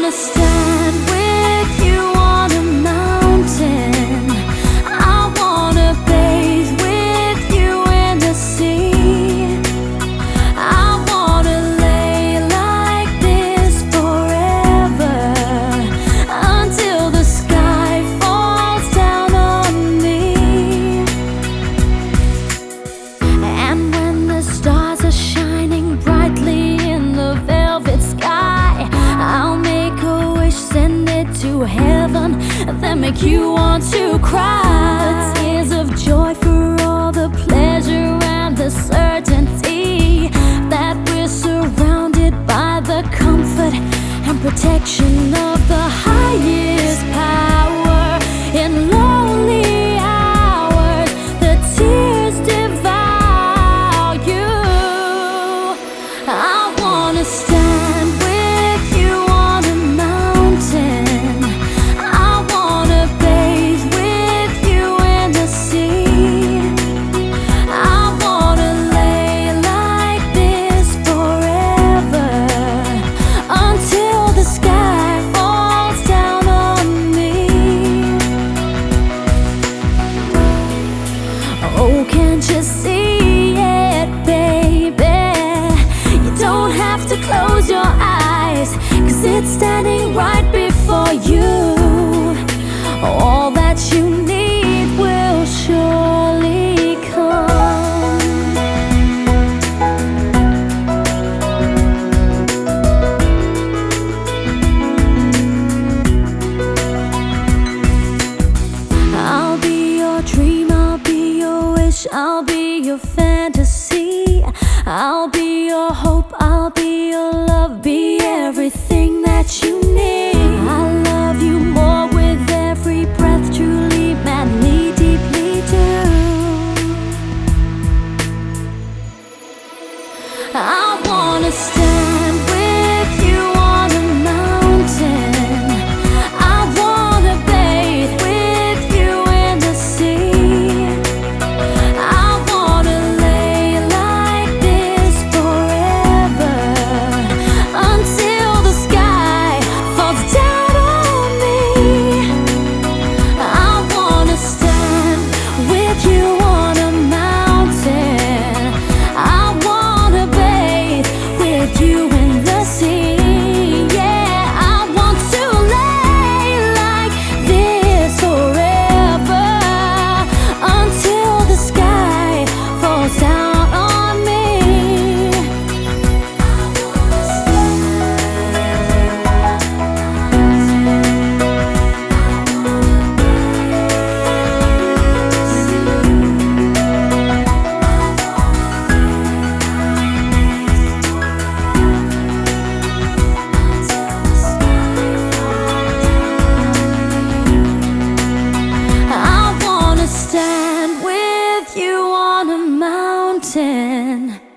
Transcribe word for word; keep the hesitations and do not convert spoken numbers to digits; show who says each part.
Speaker 1: wanna stand with you on a mountain. I wanna bathe with you in the sea. I wanna lay like this forever, until the sky falls down on me. And when the stars are shining brightly in the velvet sky, I'll make a wish, send it to heaven, then make you want to cry. The tears of joy for all the pleasure and the certainty that we're surrounded by the comfort and protection of the highest power. In lonely hours, the tears devour you. I wanna stand with you on a mountain. I wanna bathe with you in the sea. I wanna lay like this forever, until the sky falls down on me. Oh, can't you see it, baby? You don't have to close your eyes, 'cause it's standing right before you. All that you need will surely come. I'll be your dream, I'll be your wish, I'll be your fantasy. I'll be your hope, I'll be your love, be everything that you need. I love you more with every breath, truly, madly, deeply do. I wanna stand with you on a mountain. I wanna bathe with you in the sea. I wanna lay like this forever, until the sky falls down on me. I wanna stand with you on a mountain. I wanna bathe with you in the sea. Yeah, I want to lay like this forever, until the sky falls down on me. I wanna stand with you on a mountain.